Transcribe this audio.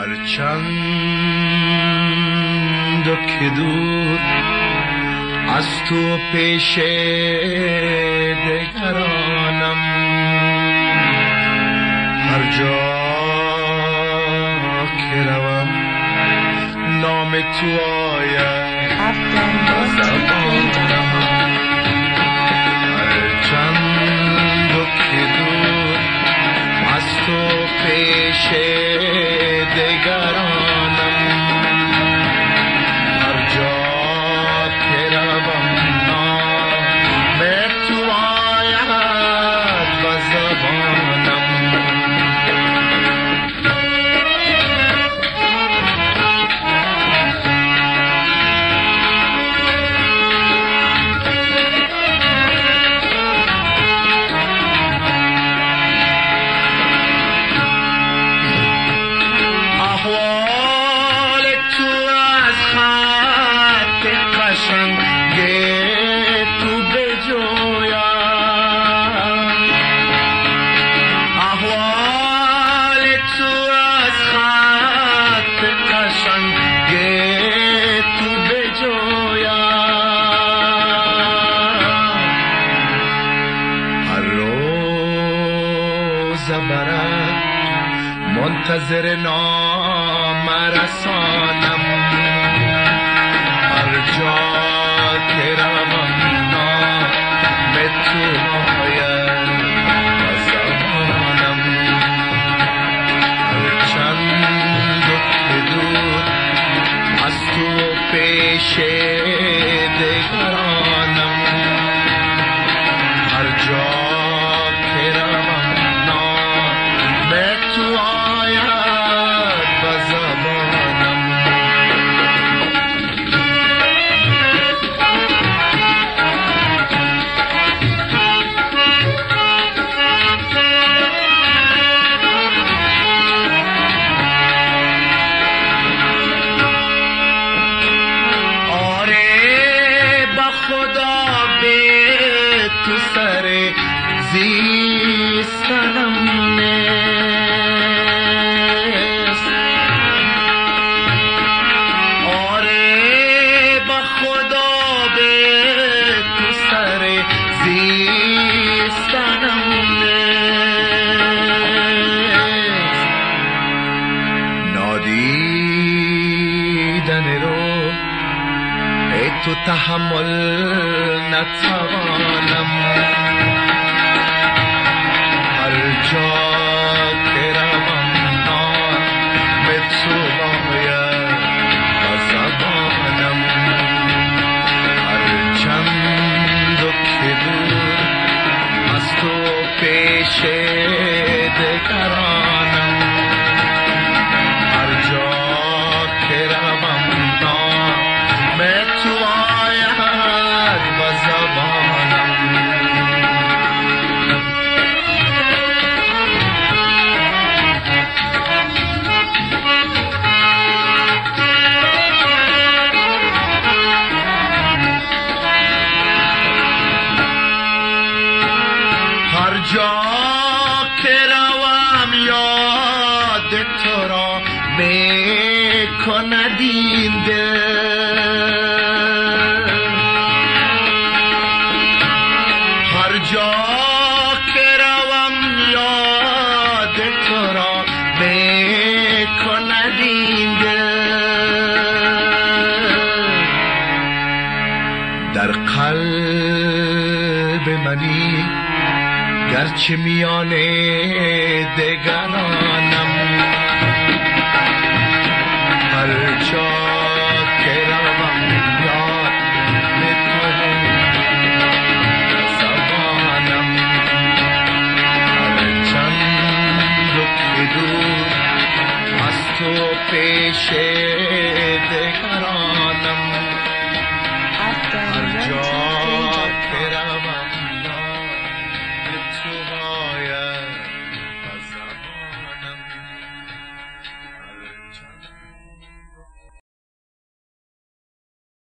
هرچند که دور از تو پیش دگرانم، هر جا که روم نام تو آید با زبانم. هرچند که دور از تو پیش دگرانم، هر جا که روم نام تو آید با زبانم. منتظر نام رسانم، هر جا که روم نام تو آید با زبانم. هرچند که دور از تو پیش دگرانم، هر جا که روم نام تو آید با زبانم. آره با خدا به تو سر زیستنم نیست. آره با خدا به تو سر زیستنم نیست. نادیدن رو ای تو تحمل نتوانم، هر جا که روم نام تو آید با زبانم. هرچند که دور از تو پیش دگرانم، هر جا که روم نام تو آید با زبانم. هر جا که روم یاد تو را میکند این دل، هر جا که روم یاد تو را میکند این دل. در قلب منی گرچه میان دگرانم،